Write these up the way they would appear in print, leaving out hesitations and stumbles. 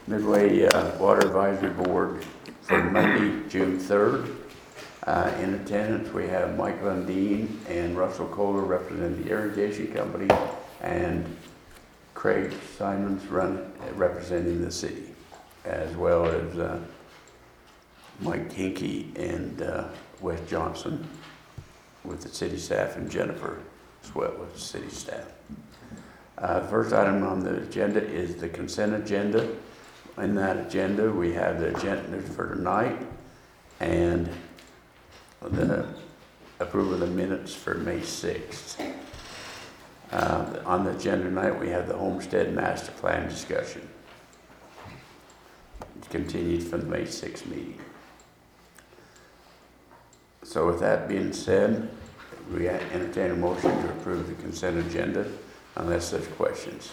Midway Water Advisory Board for Monday, June 3rd. In attendance, we have Mike Lundeen and Russell Kohler representing the irrigation company, and Craig Simons representing the city, as well as Mike Hinkey and Wes Johnson with the city staff, and Jennifer Sweat with the city staff. The first item on the agenda is the consent agenda. In that agenda, we have the agenda for tonight and the approval of the minutes for May 6th. On the agenda tonight, we have the Homestead Master Plan discussion. It's continued from the May 6th meeting. So with that being said, we entertain a motion to approve the consent agenda unless there's questions.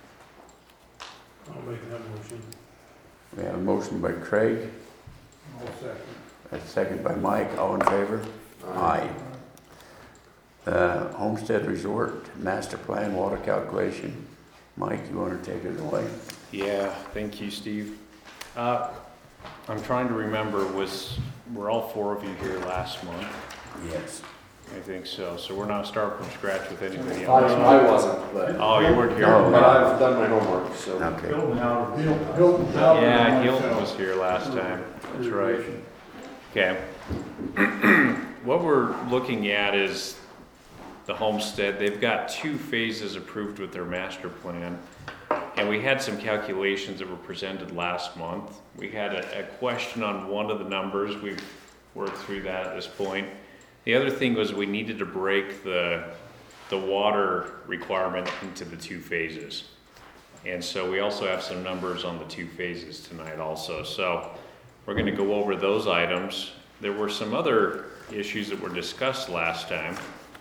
I'll make that motion. We have a motion by Craig. I'll second. A second by Mike. All in favor? Aye. Homestead Resort Master Plan Water Calculation. Mike, you want to take it away? Yeah, thank you, Steve. I'm trying to remember, were all four of you here last month? Yes. I think so. So we're not starting from scratch with anybody I else. wasn't, but, Oh, you weren't here? No. but I've done my homework, so. Okay. Yeah, Hilton was here last time. That's right. Okay. What we're looking at is the homestead. They've got 2 phases approved with their master plan. And we had some calculations that were presented last month. We had a question on one of the numbers. We've worked through that at this point. The other thing was we needed to break the water requirement into the 2 phases. And so we also have some numbers on the 2 phases tonight also. So we're going to go over those items. There were some other issues that were discussed last time.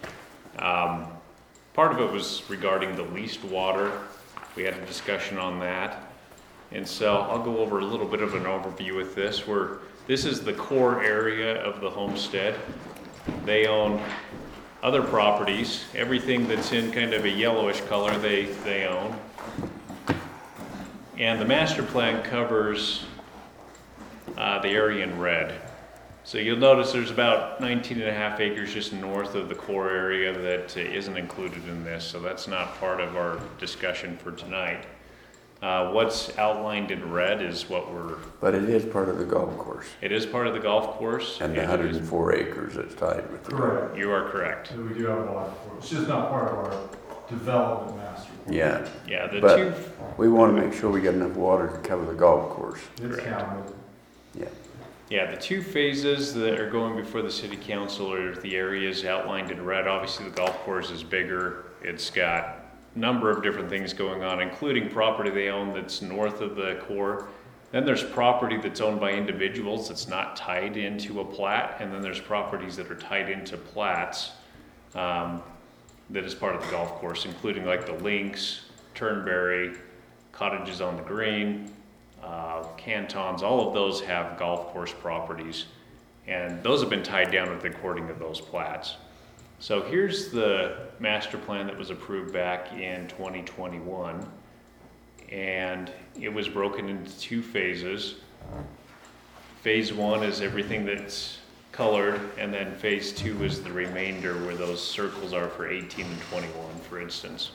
Part of it was regarding the leased water. We had a discussion on that. And so I'll go over a little bit of an overview with this. This is the core area of the homestead. They own other properties. Everything that's in kind of a yellowish color they own. And the master plan covers the area in red. So you'll notice there's about 19.5 acres just north of the core area that isn't included in this, so that's not part of our discussion for tonight. What's outlined in red is what we're... But it is part of the golf course. It is part of the golf course. And the 104 acres that's tied with the Correct. You are correct. So we do have a lot for it. It's just not part of our development master plan. Yeah. Yeah, the But 2... we want to make sure we got enough water to cover the golf course. It's Correct. counted. Yeah. Yeah, the 2 phases that are going before the city council are the areas outlined in red. Obviously, the golf course is bigger. It's got a number of different things going on, including property they own that's north of the core. Then there's property that's owned by individuals that's not tied into a plat, and then there's properties that are tied into plats that is part of the golf course, including like the Links, Turnberry, Cottages on the Green, Cantons. All of those have golf course properties, and those have been tied down with the recording of those plats. So here's the master plan that was approved back in 2021, and it was broken into 2 phases. Phase 1 is everything that's colored, and then phase 2 is the remainder where those circles are for 18 and 21, for instance.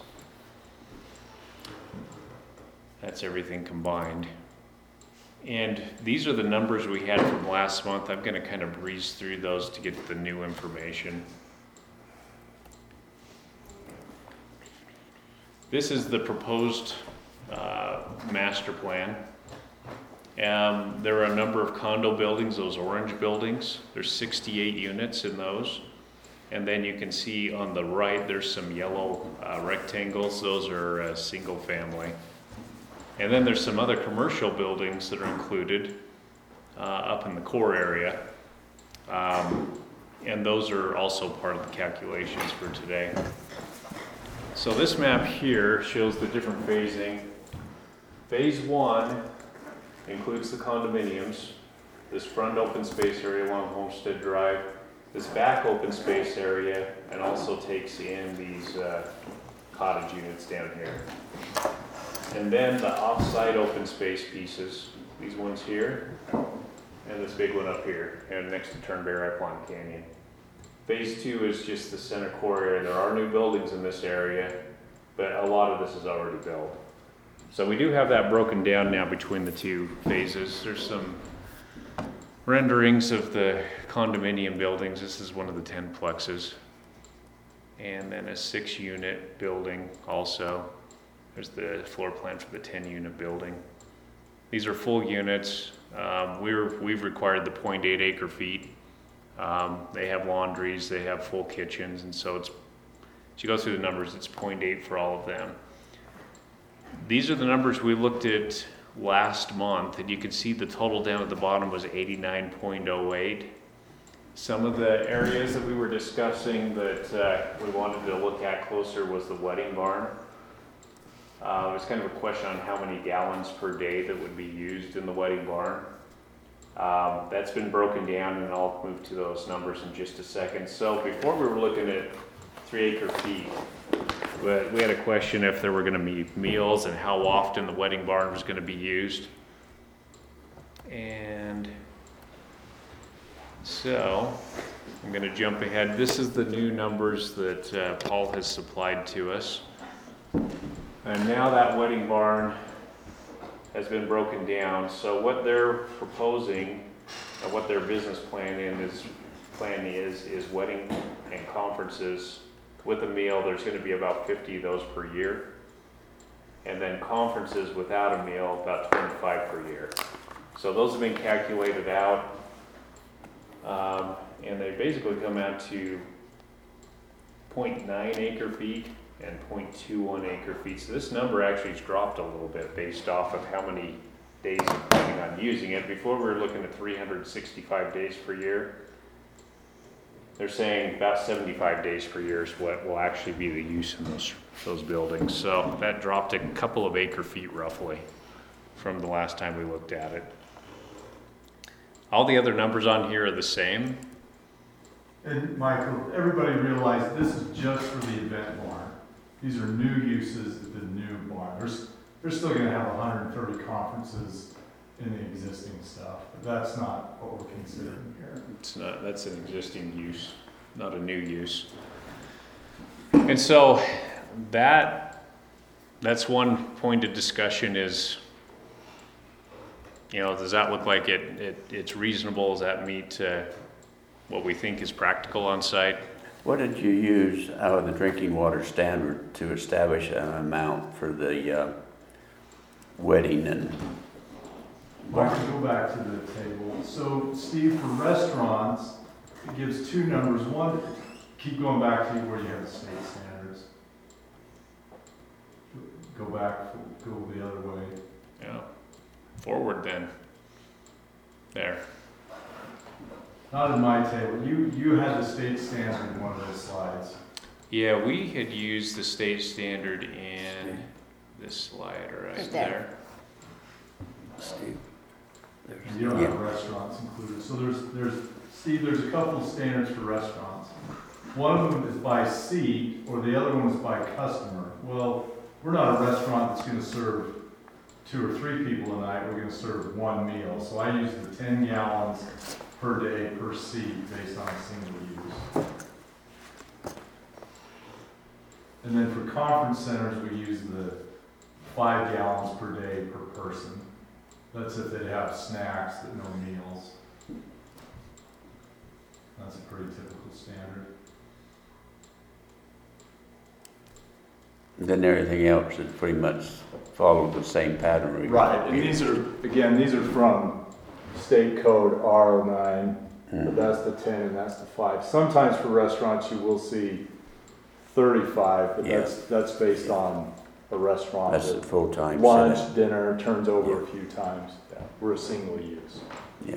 That's everything combined. And these are the numbers we had from last month. I'm going to kind of breeze through those to get the new information. This is the proposed master plan. There are a number of condo buildings, those orange buildings. There's 68 units in those. And then you can see on the right, there's some yellow rectangles. Those are single family. And then there's some other commercial buildings that are included up in the core area. And those are also part of the calculations for today. So this map here shows the different phasing. Phase 1 includes the condominiums, this front open space area along Homestead Drive, this back open space area, and also takes in these cottage units down here. And then the off-site open space pieces, these ones here, and this big one up here, and next to Turnberry Pond Canyon. Phase 2 is just the center core area. There are new buildings in this area, but a lot of this is already built. So we do have that broken down now between the two phases. There's some renderings of the condominium buildings. This is one of the 10 plexes. And then a 6-unit building also. There's the floor plan for the 10-unit building. These are full units. We've required the 0.8 acre feet. They have laundries, they have full kitchens, and so it's, as you go through the numbers, it's 0.8 for all of them. These are the numbers we looked at last month, and you can see the total down at the bottom was 89.08. Some of the areas that we were discussing that we wanted to look at closer was the wedding barn. It was kind of a question on how many gallons per day that would be used in the wedding barn. That's been broken down, and I'll move to those numbers in just a second. So before we were looking at 3 acre feet, we had a question if there were going to be meals and how often the wedding barn was going to be used. And so I'm going to jump ahead. This is the new numbers that Paul has supplied to us. And now that wedding barn has been broken down. So what they're proposing, what their business plan is wedding and conferences with a meal. There's going to be about 50 of those per year. And then conferences without a meal, about 25 per year. So those have been calculated out. And they basically come out to 0.9 acre feet and 0.21 acre feet. So this number actually has dropped a little bit based off of how many days you're planning on using it. Before we were looking at 365 days per year. They're saying about 75 days per year is what will actually be the use in those buildings. So that dropped a couple of acre feet roughly from the last time we looked at it. All the other numbers on here are the same. And Michael, everybody realize this is just for the event barn. These are new uses at the new barn. They're still gonna have 130 conferences in the existing stuff, but that's not what we're considering here. It's not, that's an existing use, not a new use. And so that's one point of discussion is, does that look like it's reasonable? Does that meet what we think is practical on site? What did you use out of the drinking water standard to establish an amount for the wedding and? I can go back to the table. So Steve, for restaurants, it gives two numbers. One, keep going back to where you have the state standards. Go back, go the other way. Yeah. Forward then. There. Not in my table. You had the state standard in one of those slides. Yeah, we had used the state standard in this slide right there. Steve. You don't have restaurants included. So there's a couple of standards for restaurants. One of them is by seat, or the other one is by customer. Well, we're not a restaurant that's going to serve 2 or 3 people a night. We're going to serve one meal. So I use the 10 gallons per day per seat based on a single use. And then for conference centers, we use the 5 gallons per day per person. That's if they have snacks, but no meals. That's a pretty typical standard. Then everything else is pretty much followed the same pattern. Right, and these are from state code R09, but that's the 10 and that's the 5. Sometimes for restaurants you will see 35, but that's based on a restaurant. That's a full-time Lunch, center. dinner, turns over a few times. Yeah, we're a single use. Yeah.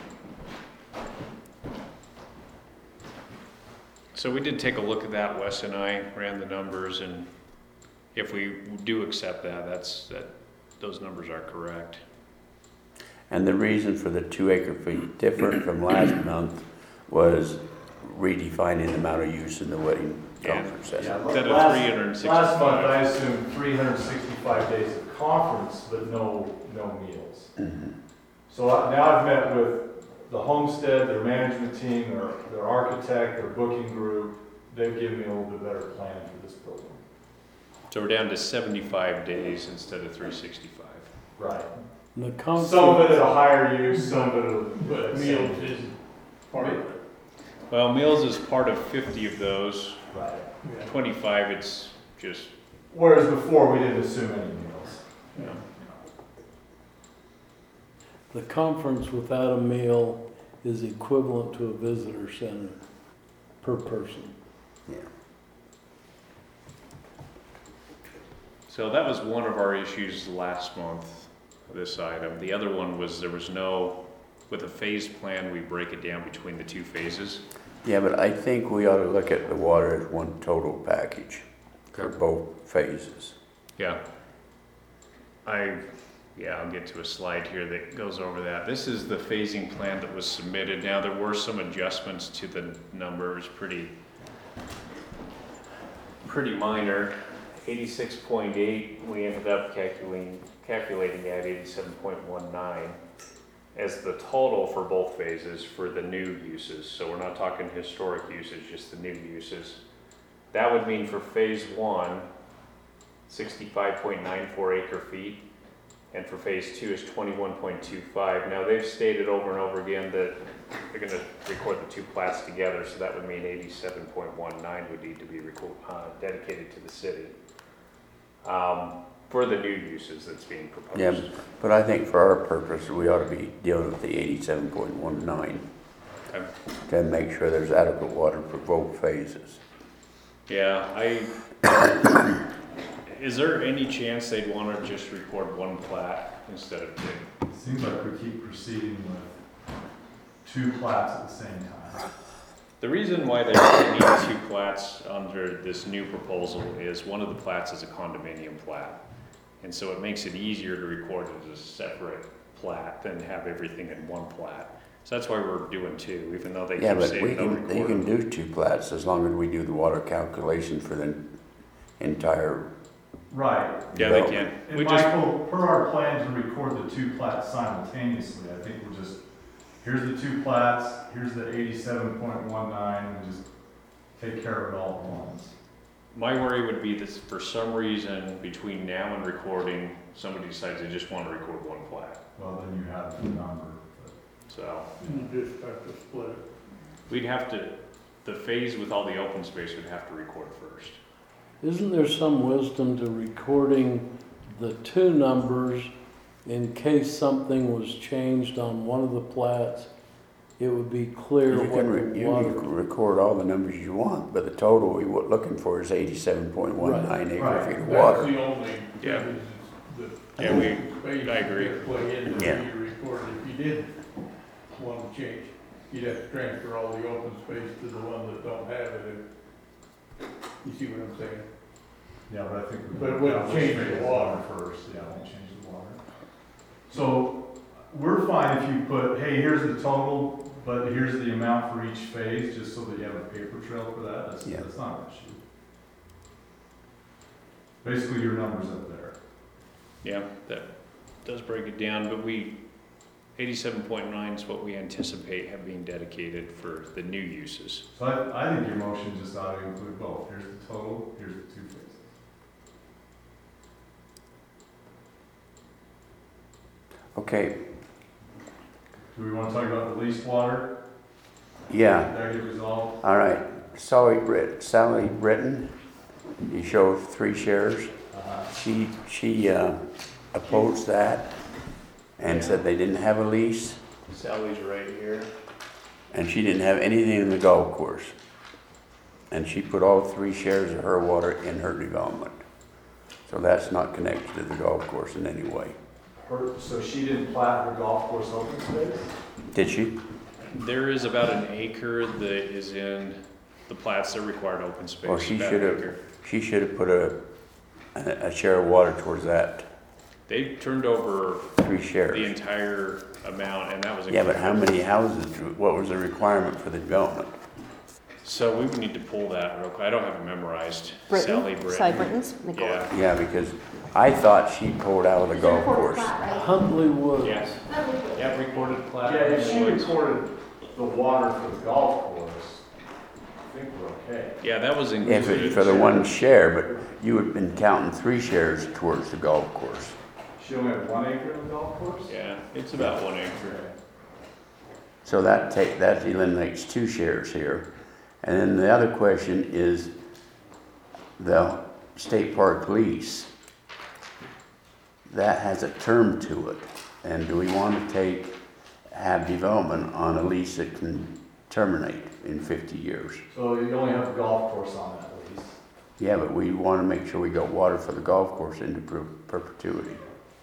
So we did take a look at that. Wes and I ran the numbers, and if we do accept that, those numbers are correct. And the reason for the 2 acre feet different from last month was redefining the amount of use in the wedding conference center. Instead of Last 365. month I assumed 365 days of conference, but no meals. Mhm. So now I've met with the homestead, their management team, their architect, their booking group. They've given me a little bit better plan for this building. So we're down to 75 days instead of 365. Right. The Some of conference, it at a higher use, some of it at a. But meals is part of it. Well, meals is part of 50 of those. Right. Yeah. 25, it's just, Whereas before, we didn't assume any meals. you know, the conference without a meal is equivalent to a visitor center per person. Yeah. so that was one of our issues last month, this item. The other one was there was no, with a phased plan, we break it down between the two phases. Yeah, but I think we ought to look at the water as one total package for both phases. Yeah. I'll get to a slide here that goes over that. This is the phasing plan that was submitted. Now, there were some adjustments to the numbers, pretty minor. 86.8, we ended up calculating at 87.19 as the total for both phases for the new uses. So we're not talking historic usage, just the new uses. That would mean for phase 1, 65.94 acre feet, and for phase 2 is 21.25. Now they've stated over and over again that they're going to record the two plats together, so that would mean 87.19 would need to be dedicated to the city for the new uses that's being proposed. Yeah, but I think for our purpose, we ought to be dealing with the 87.19 Okay. to make sure there's adequate water for both phases. Yeah, is there any chance they'd want to just record one plat instead of two? Seems like we keep proceeding with two plats at the same time. The reason why they really need two plats under this new proposal is one of the plats is a condominium plat. And so it makes it easier to record it as a separate plat than have everything in one plat. So that's why we're doing two, even though they Yeah, keep but saying they'll record you can them. do two plats as long as we do the water calculation for the entire. Right. Yeah, they can. And We just, Michael, per our plan to record the two plats simultaneously, I think we're just, here's the two plats, here's the 87.19, and just take care of it all at once. my worry would be that for some reason, between now and recording, somebody decides they just want to record one plat. Well, then you have the number. But So You just have to split it. we'd have to, the phase with all the open space would have to record first. Isn't there some wisdom to recording the two numbers in case something was changed on one of the plats? It would be clear You what can, the you water. can record all the numbers you want, but the total we were looking for is 87.19 acre Right. feet of That's water. the only, Yeah. thing is the Yeah, space I agree. that play into Yeah. your recording. If you did want to change, you'd have to transfer all the open space to the one that don't have it. You see what I'm saying? Yeah, but I think we. But it wouldn't we'll change straight the to water. first, yeah, we'll change the water. So, we're fine if you put, hey, here's the total, but here's the amount for each phase, just so that you have a paper trail for that, that's Yeah. not an issue. Basically, your number's up there. Yeah, that does break it down, but 87.9 is what we anticipate have being dedicated for the new uses. So I think your motion just ought to include both, here's the total, here's the two phases. Okay, Do we wanna talk about the leased water? yeah, Did that get resolved? all right. Sally Britton, you show 3 shares. She opposed that and said they didn't have a lease, Sally's right here. and she didn't have anything in the golf course. And she put all 3 shares of her water in her development. So that's not connected to the golf course in any way. So she didn't plat her golf course open space? Did she? There is about an acre that is in the plats that required open space. Well, she about should an have, acre. she should have put a share of water towards that, They turned over 3 the shares. entire amount, and that was. Yeah, but how many houses, what was the requirement for the development? So we would need to pull that real quick. I don't have it memorized. Sally Britton, Sally Britton. Britton's, Nicole. Yeah. Yeah, because I thought she pulled out of the golf course. Huntley Woods. Yes. Yeah, recorded plat. Yeah, if she recorded the water for the golf course, I think we're okay. Yeah, that was If included. it's for the one share, but you had been counting 3 shares towards the golf course. She only had 1 acre of the golf course? Yeah, it's about 1 acre. So that eliminates 2 shares here. And then the other question is the state park lease. That has a term to it. And do we want to have development on a lease that can terminate in 50 years? So you only have the golf course on that lease. Yeah, but we want to make sure we got water for the golf course into perpetuity.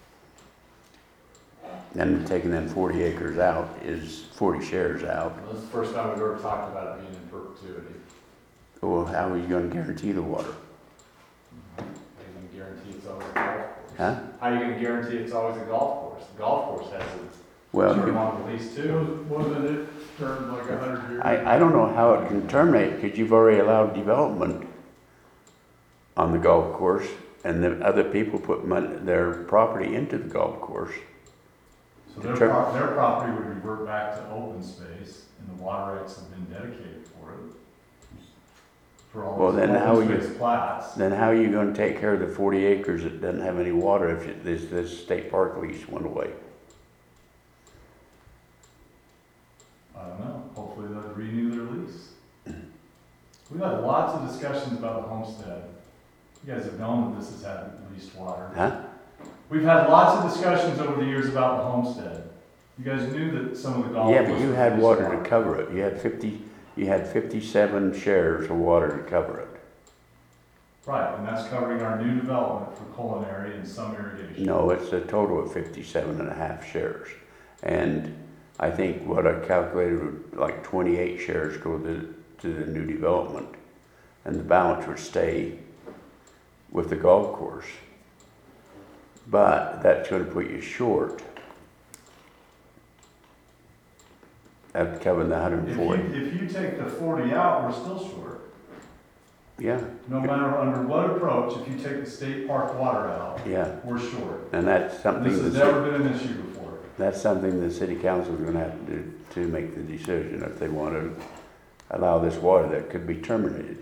And taking them 40 acres out is 40 shares out. This is the first time we've ever talked about it being in perpetuity. Well, how are you going to guarantee the water? How are you gonna guarantee it's always a golf course? Huh? How are you gonna guarantee it's always a golf course? The golf course has its Well, term on the lease too. Wasn't it termed like 100 years? I don't know how it can terminate because you've already allowed development on the golf course and the other people put their property into the golf course. So their property would revert back to open space, and the water rights have been dedicated for it. For all Well, these then how open you- space plats. Then how are you going to take care of the 40 acres that doesn't have any water if this state park lease went away? I don't know, hopefully they'll renew their lease. We've had lots of discussions about the homestead. You guys have known that this has had leased water. Huh? We've had lots of discussions over the years about the homestead. You guys knew that some of the golf. Yeah, but courses you had leased water to cover it. You had 57 shares of water to cover it. Right, and that's covering our new development for culinary and some irrigation. No, it's a total of 57 and a half shares. And I think what I calculated would like 28 shares go to the new development. And the balance would stay with the golf course. But that's going to put you short of covering the If 140. you take the 40 out, we're still short. Yeah, No matter under what approach, if you take the state park water out, yeah. we're short. And that's something This has never been an issue before. that's something the city council is going to have to do to make the decision if they want to allow this water that could be terminated.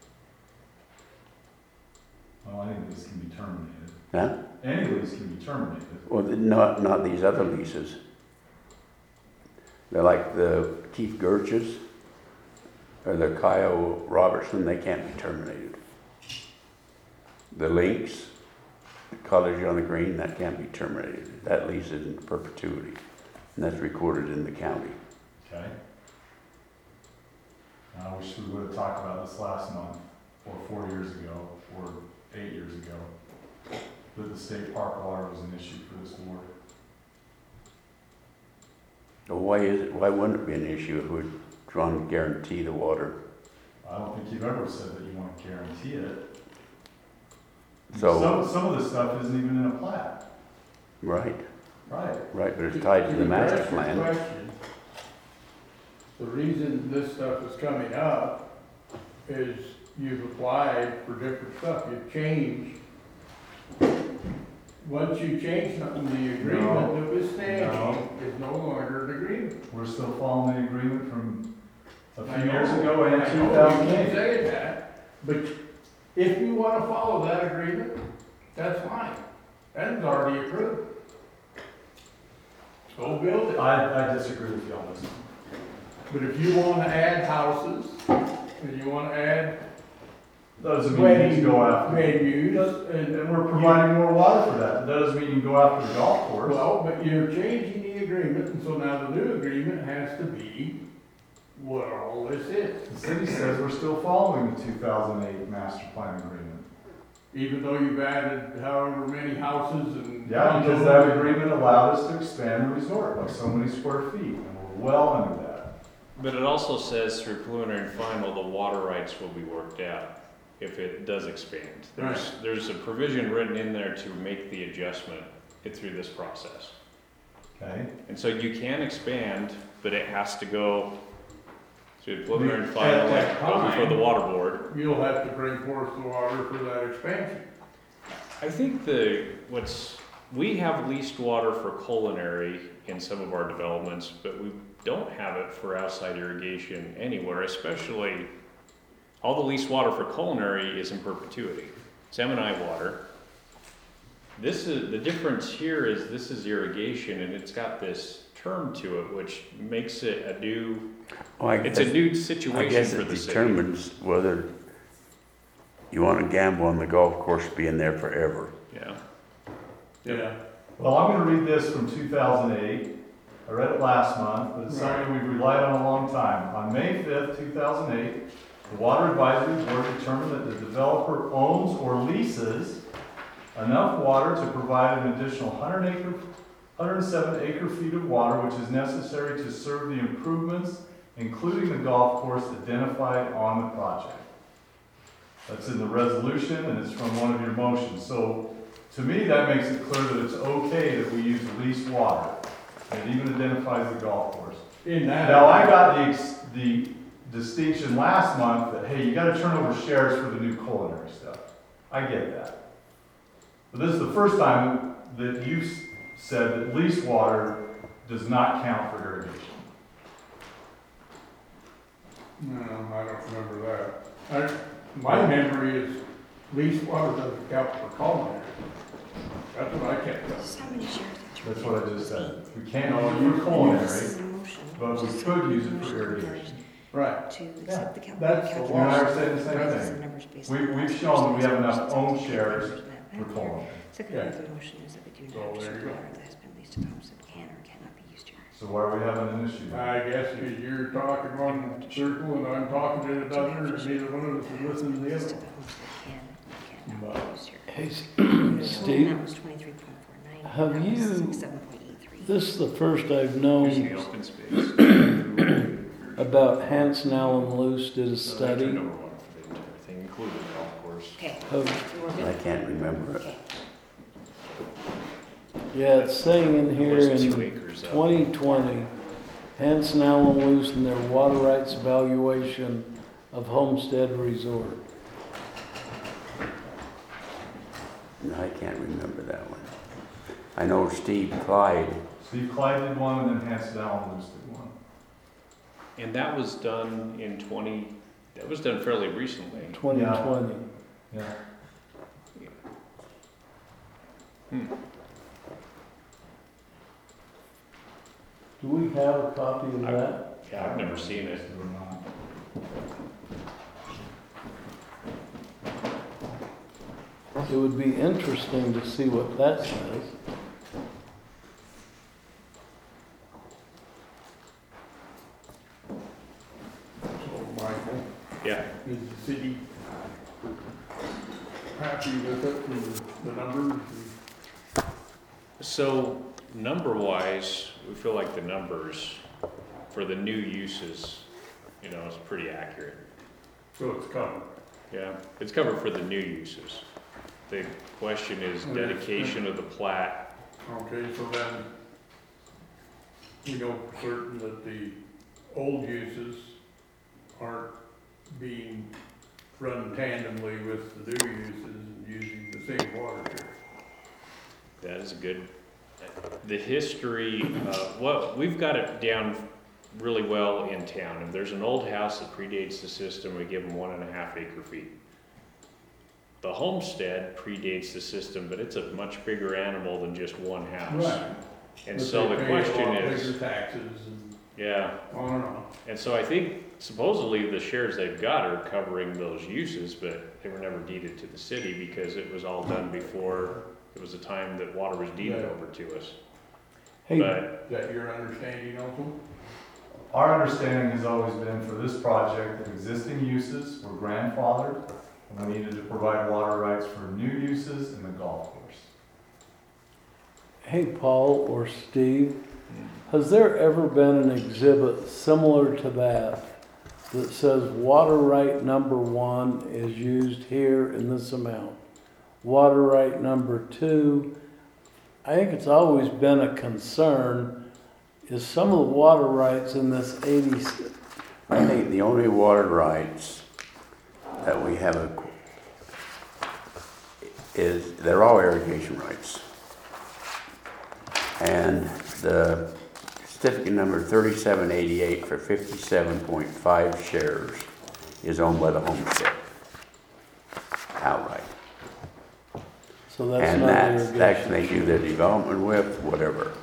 Well, I think this can be terminated. Huh? Any lease can be terminated. Well, not these other leases. They're like the Keith Gerches or the Kyle Robertson, they can't be terminated. The Lynx, the Cottage on the Green, that can't be terminated. That lease is in perpetuity, and that's recorded in the county. Okay? I wish we would have talked about this last month, or 4 years ago, or 8 years ago, that the state park water was an issue for this board. Well, why wouldn't it be an issue if we're trying to guarantee the water? I don't think you've ever said that you want to guarantee it. So, Some of this stuff isn't even in a plat. right, Right. but it's tied to the master address your plan. question, the reason this stuff is coming up is you've applied for different stuff, you've changed. Once you change something, the agreement that was standing is no longer an agreement. We're still following the agreement from a I few know, years ago and I know, you keep 2008. saying that, but if you wanna follow that agreement, that's fine. That's already approved. Go build it. I disagree with you on this. But if you wanna add houses, and you wanna add Doesn't mean you need to go after. venues, And we're providing more water for that. That doesn't mean you can go after the golf course. well, but you're changing the agreement, and so now the new agreement has to be what all this is. The city says we're still following the 2008 master plan agreement. Even though you've added however many houses and. Yeah, because that agreement allowed us to expand the resort by so many square feet, and we're well under that. But it also says through preliminary and final, the water rights will be worked out if it does expand. There's a provision written in there to make the adjustment through this process. Okay? And so you can expand, but it has to go So the preliminary and At final, that like, go before the time- water board. You'll have to bring forth the water for that expansion. I think we have leased water for culinary in some of our developments, but we don't have it for outside irrigation anywhere, especially all the leased water for culinary is in perpetuity. It's M&I water. The difference here is this is irrigation and it's got this term to it, which makes it a new, Well, I it's a guess- new I situation guess for it the city. determines whether you want to gamble on the golf course being there forever. Yeah. Yeah. Well, I'm gonna read this from 2008. I read it last month, but it's something we've relied on a long time. On May 5th, 2008, the Water Advisory Board determined that the developer owns or leases enough water to provide an additional 107 acre feet of water, which is necessary to serve the improvements, including the golf course identified on the project. That's in the resolution and it's from one of your motions. So to me, that makes it clear that it's okay that we use leased water. It even identifies the golf course. In that. Now, I got the distinction last month that, hey, you gotta turn over shares for the new culinary stuff. I get that. But this is the first time that you said that leased water does not count for irrigation. No, I don't remember that. My memory is leased water doesn't count for culinary. That's what I kept up. How many shares? That's what I just said. We can't No, use it you- for culinary, This is a motion. but we could use it for irrigation. Right. To accept the that's calculation. the You and I are saying the same This is thing. the numbers based We- on we've last shown that we year's have enough numbers. own It's shares that for back here. culinary. Second Yeah. part of the motion is that we do So not there restrict you go. water that has been leased to Thompson can or cannot be used here. So why are we having an issue? then? I guess because you're talking one circle and I'm talking in another, and neither one of us is listening to the Leased other. to the homestead can or cannot But- be used here. Hey, The Steve, amount was 23.49. have now it's you- 7.83. this is the first I've Here's known the open space. about Hanson Allen Luce did a So they turned study over water for the entire thing, including the golf course. Okay. of, You were I good? can't remember it. Okay. yeah, it's saying in here It was 2 in acres up. 2020, Hanson Allen Luce and their water rights evaluation of Homestead Resort. No, I can't remember that one. I know Steve Clyde, Steve Clyde did one and then Hanson Allen Luce did one. And that was done that was done fairly recently. 2020. Yeah. Do we have a copy of that? Yeah, I've never seen it. It would be interesting to see what that says. So, Michael, Yeah. is the city happy with it, and the numbers? So, number-wise, we feel like the numbers for the new uses, is pretty accurate. So it's covered. Yeah, it's covered for the new uses. The question is dedication of the plat. Okay, so then, we know for certain that the old uses aren't being run tandemly with the new uses and using the same water here. That is a good, the history, we've got it down really well in town. If there's an old house that predates the system, we give them 1.5 acre feet. The homestead predates the system, but it's a much bigger animal than just one house. And But so they the pay a question lot is, bigger taxes and yeah, on and on. and so I think supposedly the shares they've got are covering those uses, but they were never deeded to the city because it was all done before it was a time that water was deeded Yeah. over to us. Hey, But Is that your understanding also? Our understanding has always been for this project that existing uses were grandfathered and we needed to provide water rights for new uses in the golf course. hey, Paul or Steve, has there ever been an exhibit similar to that that says water right number 1 is used here in this amount? Water right number 2, I think it's always been a concern, is some of the water rights in this I think the only water rights that we have they're all irrigation rights. And the certificate number 3788 for 57.5 shares is owned by the homestead outright. So that's And not that's irrigation. they do their development with, whatever.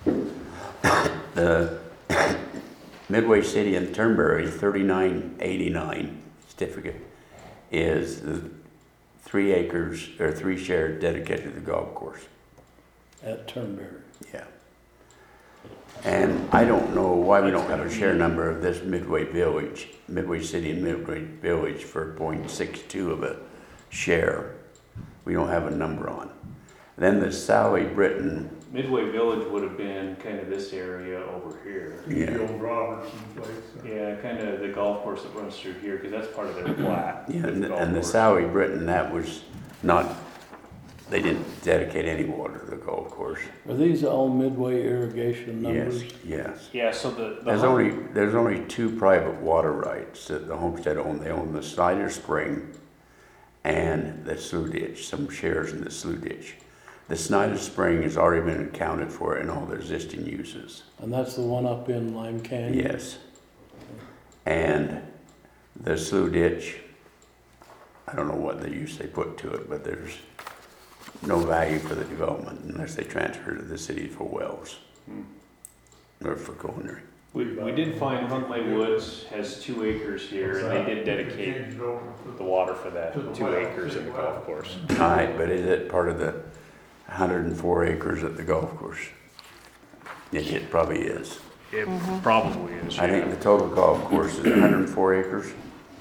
The Midway City and Turnberry 3989 certificate is the 3 acres or 3 shares dedicated to the golf course. At Turnberry. Yeah. And I don't know why we don't have a share number of this Midway City and Midway Village for 0.62 of a share. We don't have a number on. Then the Sally Britton, Midway Village would have been kind of this area over here. The yeah, old Robertson place. Yeah, kind of the golf course that runs through here, because that's part of their plat. yeah, the golf and the course. Sally Britton, that was not, they didn't dedicate any water to the golf course. Are these all Midway irrigation numbers? Yes, yes. Yeah, so the There's only 2 private water rights that the homestead own. They own the Snyder Spring and the Slough Ditch, some shares in the Slough Ditch. The Snyder Spring has already been accounted for in all their existing uses. And that's the one up in Lime Canyon? Yes. And the Slough Ditch, I don't know what the use they put to it, but there's no value for the development unless they transfer to the city for wells or for culinary. we did find Huntley Woods has 2 acres here, and they did dedicate the water for that 2 acres in the golf course. All right, but is it part of the 104 acres at the golf course? It probably is. It probably is. I think the total golf course is 104 acres.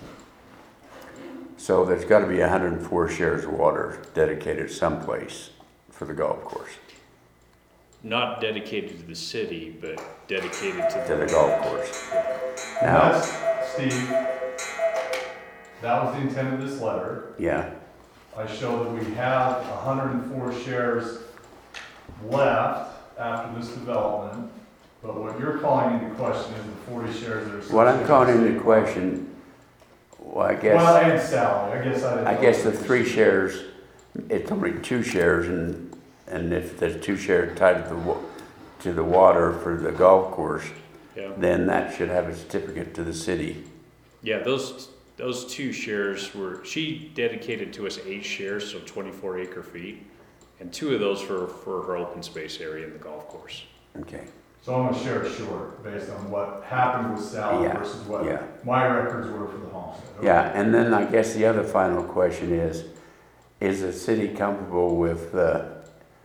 So there's got to be 104 shares of water dedicated someplace for the golf course, Not dedicated to the city, but dedicated to to the golf course. And Now, that's, Steve, that was the intent of this letter. yeah, I show that we have 104 shares left after this development, but what you're calling into question is the 40 shares that are. what I'm calling into question, well, I guess. Well, and Sally, I guess I didn't. I guess the 3 shares, it's only 2 shares, and if there's 2 shares tied to the water for the golf course, Yeah, then that should have a certificate to the city. yeah. Those 2 shares were, she dedicated to us 8 shares, so 24 acre feet, and 2 of those for her open space area in the golf course. Okay, So I'm gonna share it short, based on what happened with Sally Yeah, versus what yeah. my records were for the homestead. Okay. yeah, and then I guess the other final question is the city comfortable with the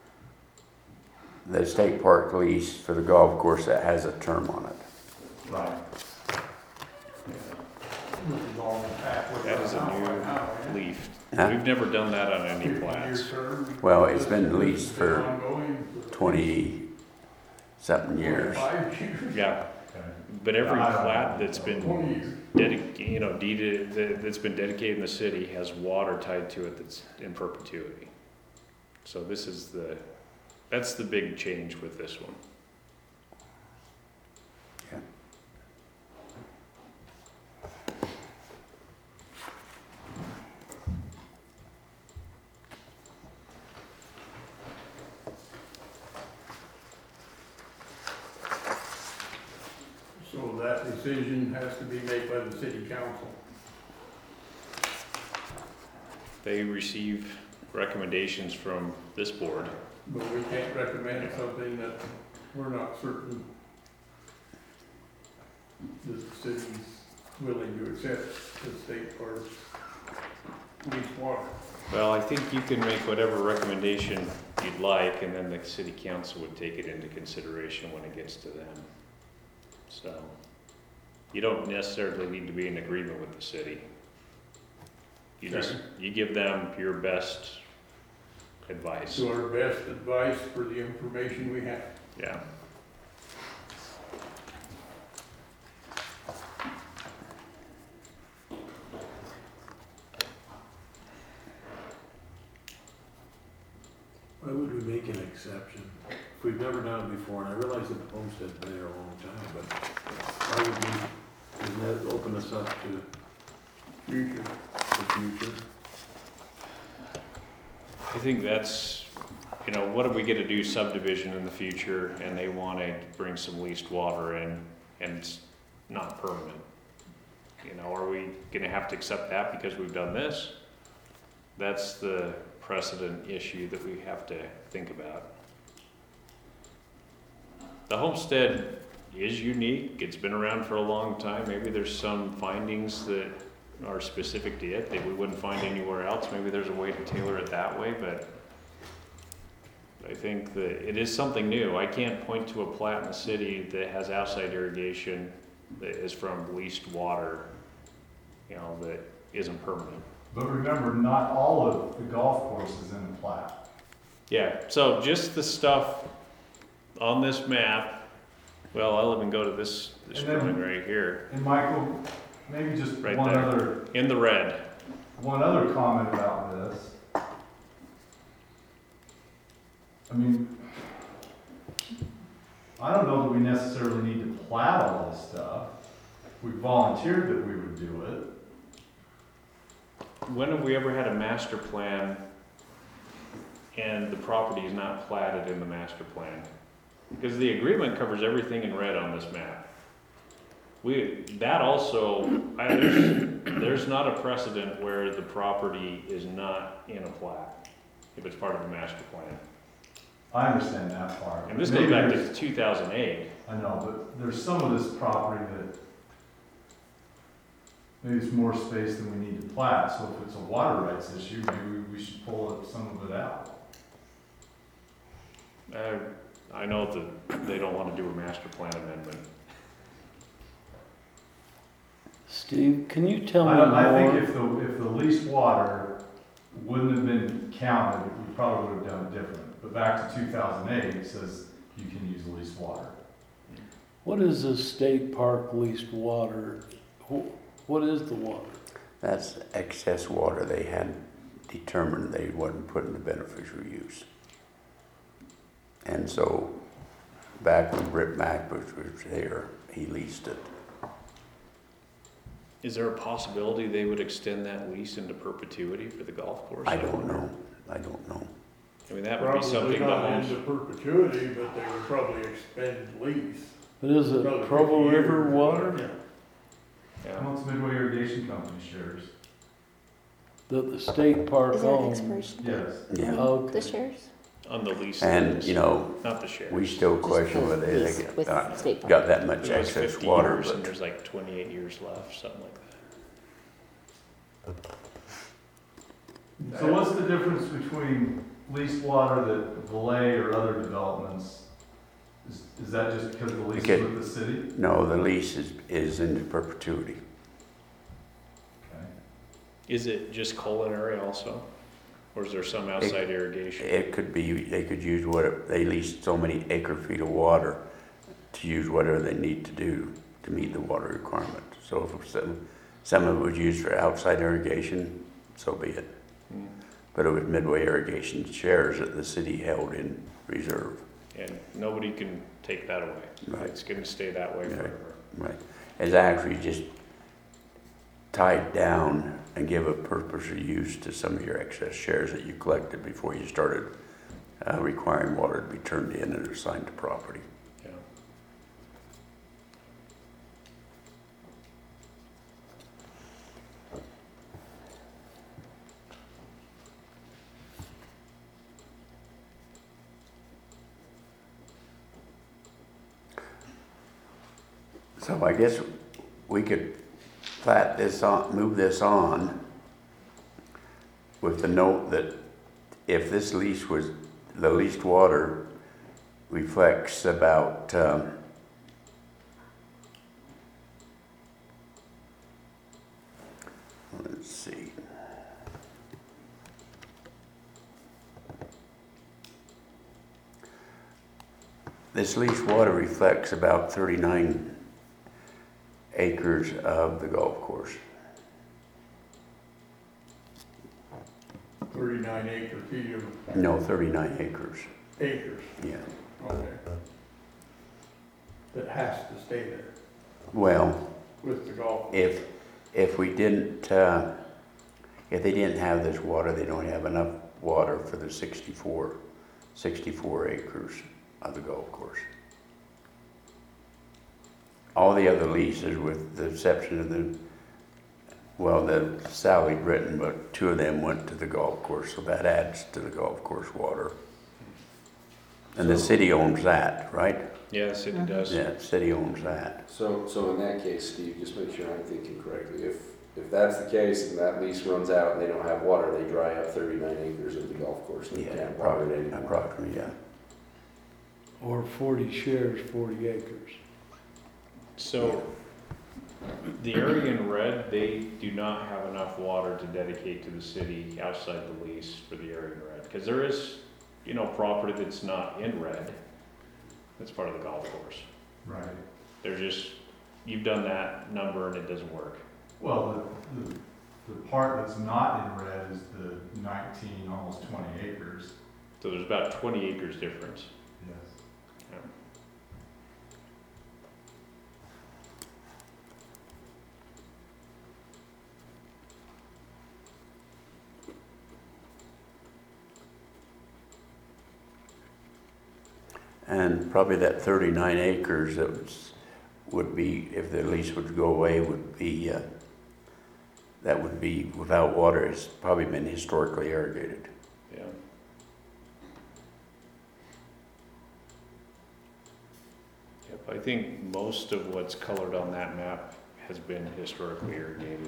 state park lease for the golf course that has a term on it? Right. That is a new leaf. Huh? We've never done that on any plats. Well, it's been leased for 20-something years. Yeah, Okay. but every I don't plat know. that's been 20 years. deeded, that's been dedicated in the city has water tied to it that's in perpetuity. So that's the big change with this one. So that decision has to be made by the city council. They receive recommendations from this board. But we can't recommend something that we're not certain that the city's willing to accept the state parks lease water. Well, I think you can make whatever recommendation you'd like, and then the city council would take it into consideration when it gets to them. So, you don't necessarily need to be in agreement with the city. You give them your best advice. So our best advice for the information we have. Yeah. Why would we make an exception? If we've never done it before, and I realize that the homestead's been there a long time, but why would we, that open us up to Future. the future? I think that's, what are we gonna do subdivision in the future and they wanna bring some leased water in and it's not permanent? Are we gonna have to accept that because we've done this? That's the precedent issue that we have to think about. The homestead is unique, it's been around for a long time, maybe there's some findings that are specific to it that we wouldn't find anywhere else, maybe there's a way to tailor it that way, but I think that it is something new. I can't point to a plat in the city that has outside irrigation that is from leased water, that isn't permanent. But remember, not all of the golf course is in the plat. Yeah, so just the stuff on this map, well, I'll even go to this And then- drawing right here, And Michael, maybe just Right one there. in the red. other comment about this. I mean, I don't know that we necessarily need to plat all this stuff. We volunteered that we would do it. When have we ever had a master plan and the property is not platted in the master plan? Because the agreement covers everything in red on this map. There's not a precedent where the property is not in a plat, if it's part of the master plan. I understand that part. And this goes Maybe back there's- to 2008. I know, but there's some of this property that maybe it's more space than we need to plat, so if it's a water rights issue, maybe we should pull some of it out. I know that they don't want to do a master plan amendment. Steve, can you tell me I more? think if the leased water wouldn't have been counted, we probably would have done it different. But back to 2008, it says you can use leased water. What is the state park leased water? What is the water? That's excess water they had determined they wasn't put into beneficial use. And so, back when Britt Mack was there, he leased it. Is there a possibility they would extend that lease into perpetuity for the golf course? I don't know. I mean, that would be Probably something the not homes, into perpetuity, but they would probably expend lease. But is it Probably Provo 50 River years. water yeah. Well, it's Midway Irrigation Company shares. that the state park Is there an owns? expiration date Yes. Yeah. Okay. the shares? On the lease. And, list. you know, Not the share. we still Just question the whether lease they with got, state park. got that much It was excess 50 water, years, and but there's like 28 years left, something like that. So what's the difference between leased water that Valet or other developments? Is that just because the lease Okay. is with the city? no, the lease is into perpetuity. Okay. Is it just culinary also? Or is there some outside irrigation? It could be, they could use they lease so many acre feet of water to use whatever they need to do to meet the water requirement. So if some of it was used for outside irrigation, so be it. Hmm. But it was Midway Irrigation shares that the city held in reserve. And nobody can take that away. Right. It's gonna stay that way Right. forever. Right. It's actually just tied down and give a purpose or use to some of your excess shares that you collected before you started requiring water to be turned in and assigned to property. Yeah. So I guess we could plat this on, move this on with the note that if this lease was, the leased water reflects about, let's see. This leased water reflects about 39 acres of the golf course. 39 acre feet of No, 39 acres, acres, yeah. okay. That has to stay there. Well, with the golf. if we didn't, if they didn't have this water, they don't have enough water for the 64 acres of the golf course. All the other leases, with the exception of the Sally Britton, but 2 of them went to the golf course, so that adds to the golf course water. And the city owns that, right? Yeah, the city does. Yeah, the city owns that. So in that case, Steve, just make sure I'm thinking correctly. If that's the case and that lease runs out and they don't have water, they dry up 39 acres of the golf course and they Yeah, can't water it anymore. approximately, yeah. Or 40 shares, 40 acres. So, the area in red, they do not have enough water to dedicate to the city outside the lease for the area in red. Because there is, property that's not in red, that's part of the golf course. Right. They're just, you've done that number and it doesn't work. Well, the part that's not in red is the 19, almost 20 acres. So there's about 20 acres difference. Yes. Yeah. And probably that 39 acres would be, if the lease would go away, that would be without water. It's probably been historically irrigated. Yeah. Yep, I think most of what's colored on that map has been historically irrigated.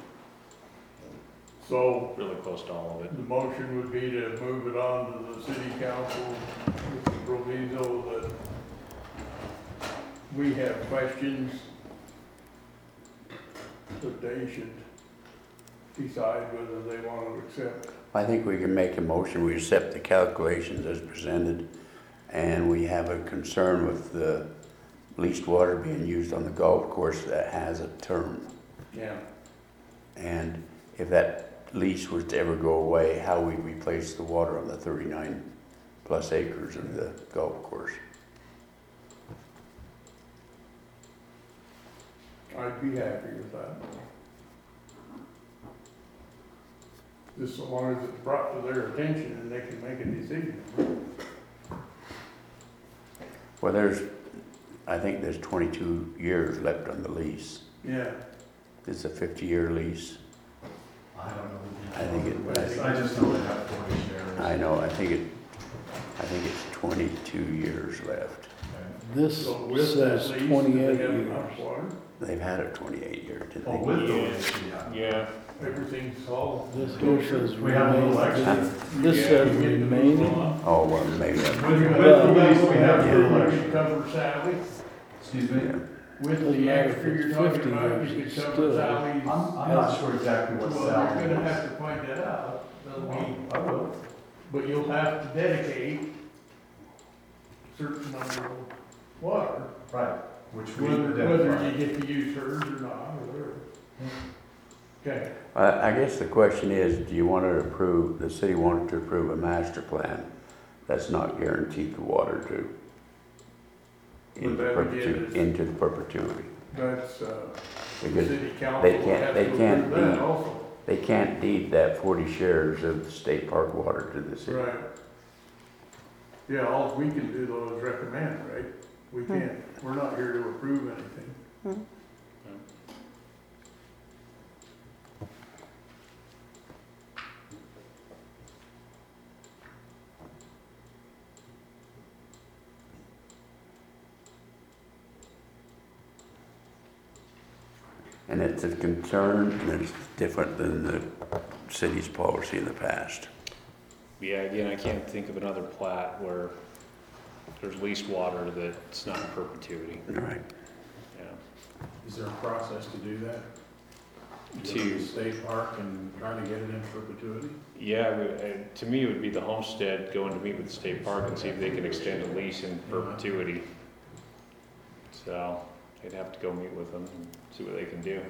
So Really close to all of it. the motion would be to move it on to the city council with the proviso that we have questions that they should decide whether they want to accept. I think we can make a motion, we accept the calculations as presented, and we have a concern with the leased water being used on the golf course that has a term. Yeah. And if that lease was to ever go away, how we replace the water on the 39 plus acres of the golf course. I'd be happy with that. Just so long as it's brought to their attention and they can make a decision. Well, I think there's 22 years left on the lease. Yeah. It's a 50-year lease. I don't know. I think it- I just know they have 40 shares. I know, I think it's 22 years left. This So with that says lease, do 28 they have years. enough water? They've had a 28-year, didn't Oh, they? with the Yeah. lease, yeah. Yeah, Everything's all. This here says We have no election. remaining. This says remaining. Oh, well, maybe, With the lease, we have no election. Cover Sally. Excuse yeah. me? With Doesn't the matter extra if you're it's talking 50 about, years, you could it's cover still- Sally's. I'm not sure exactly what Well, Sally you're gonna is. have to find that out. That'll be- I will. But you'll have to dedicate a certain number of water, Right, which we whether identified. you get to use hers or not, or whatever. Okay, I guess the question is, do you want to approve, the city wanted to approve a master plan that's not guaranteed the water to Would that be it? into perpetuity? that's, the Because city council they will can't- have they to can't approve that be- also. they can't deed that 40 shares of the state park water to the city. Right. Yeah, all we can do though is recommend, right? We can't, we're not here to approve anything. And it's a concern, and it's different than the city's policy in the past. yeah, again, I can't think of another plat where there's leased water that's not in perpetuity. All right. Yeah. Is there a process to do that? Go To- the state park and try to get it in perpetuity? Yeah, to me, it would be the homestead going to meet with the state park and see if they can extend a lease in perpetuity. So, they'd have to go meet with them and see what they can do.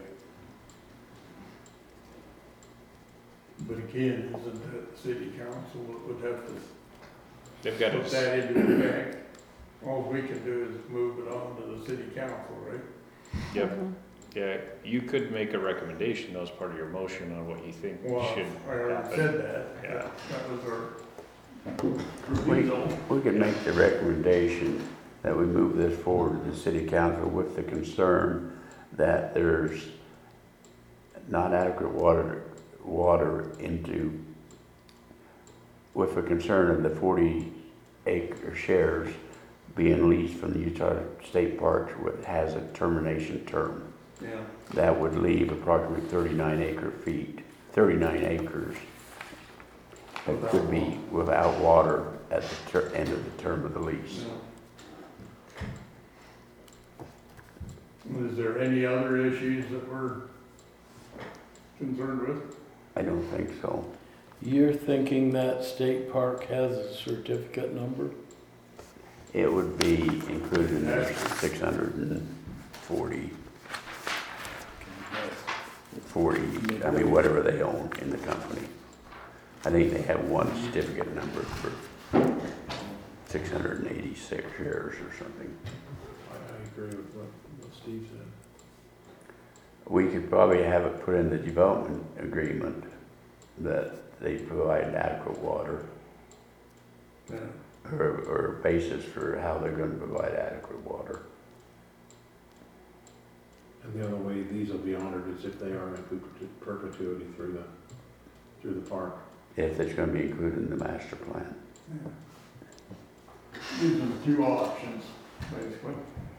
But again, isn't that the city council that would have to They've got put to, that into effect? All we can do is move it on to the city council, right? yep, Yeah, you could make a recommendation, that was part of your motion on what you think Well, should I already happen. said that. Yeah. That was our We, proviso. we could make the recommendation that we move this forward to the city council with the concern that there's not adequate water into, with the concern of the 40-acre shares being leased from the Utah State Parks, which has a termination term. Yeah. That would leave approximately 39 acres that could be without water at the end of the term of the lease. Is there any other issues that we're concerned with? I don't think so. You're thinking that state park has a certificate number? It would be included in the 640, I mean, whatever they own in the company. I think they have one certificate number for 686 shares or something. I agree with what Steve said. We could probably have it put in the development agreement that they provide adequate water, Yeah. or a basis for how they're gonna provide adequate water. And the other way these will be honored is if they are in perpetuity through the park. If it's gonna be included in the master plan. These are the two options, basically.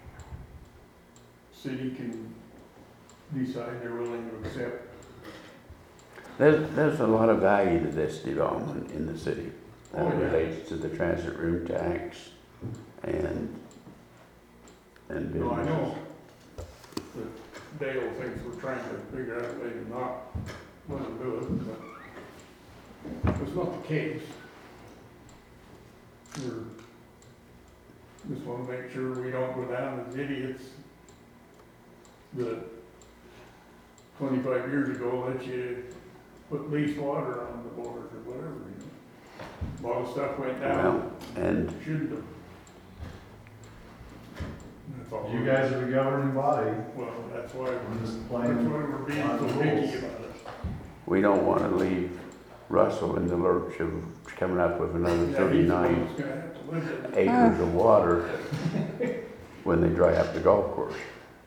City can decide they're willing to accept. There's a lot of value to this development in the city. That Oh, yeah. relates to the transit room tax and No, I business. know that Dale thinks we're trying to figure out a way to not let them do it, but it's not the case. We're, just wanna make sure we don't go down as idiots that 25 years ago let you put least water on the board or whatever, you know. A lot of stuff went down, Well, and shouldn't have. That's all. You guys are the governing body. Well, that's why, I'm just that's why playing. we're being by so the picky rules. about it. we don't wanna leave Russell in the lurch of coming up with another Yeah, he's 39 gonna have to live with it. acres of water when they dry up the golf course.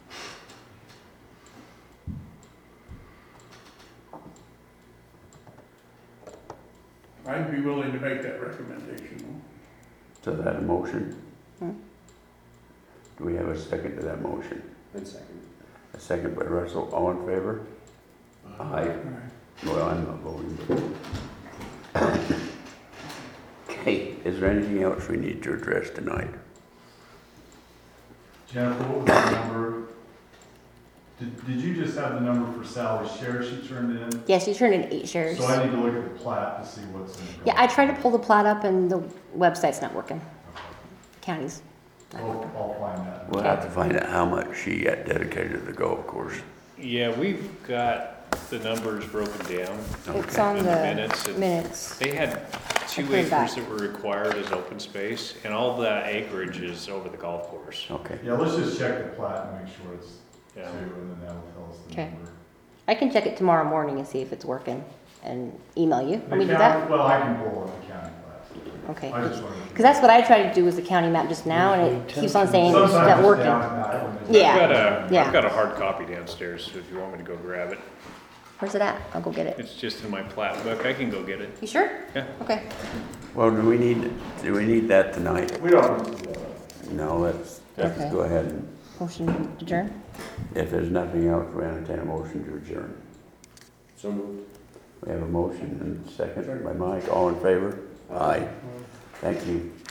I'd be willing to make that recommendation. So that a motion? Hmm. Do we have a second to that motion? And second. A second by Russell, all in favor? Aye. Well, I'm not voting, but. Okay, is there anything else we need to address tonight? Jennifer, what was the number? Did you just have the number for Sally's share she turned in? Yeah, she turned in 8 shares. So I need to look at the plat to see what's in it. Yeah, I tried to pull the plat up and the website's not working. County's. not working. I'll find that. We'll have to find out how much she got dedicated to the golf course. Yeah, we've got the numbers broken down It's Okay. on in the the minutes. and minutes. They had 2 put it back. acres that were required as open space, and all that acreage is over the golf course. Okay, Yeah, let's just check the plat and make sure it's two, Yeah. and then that'll tell us the Okay. number. I can check it tomorrow morning and see if it's working and email you. The Let me do county- that? Well, I can pull up the county plat. Okay. I just wanted to. Because that's what I tried to do with the county map just now and it keeps on saying it's Sometimes not it's working. down at night when it's- Yeah. Yeah. I've got a hard copy downstairs, so if you want me to go grab it. Where's it at? I'll go get it. It's just in my plat book, I can go get it. You sure? Yeah. Okay. well, do we need that tonight? We don't need to do that. No, let's Okay. go ahead and, Motion to adjourn? if there's nothing else, we entertain a motion to adjourn. So moved. We have a motion and a second by Mike, all in favor? Aye. Thank you.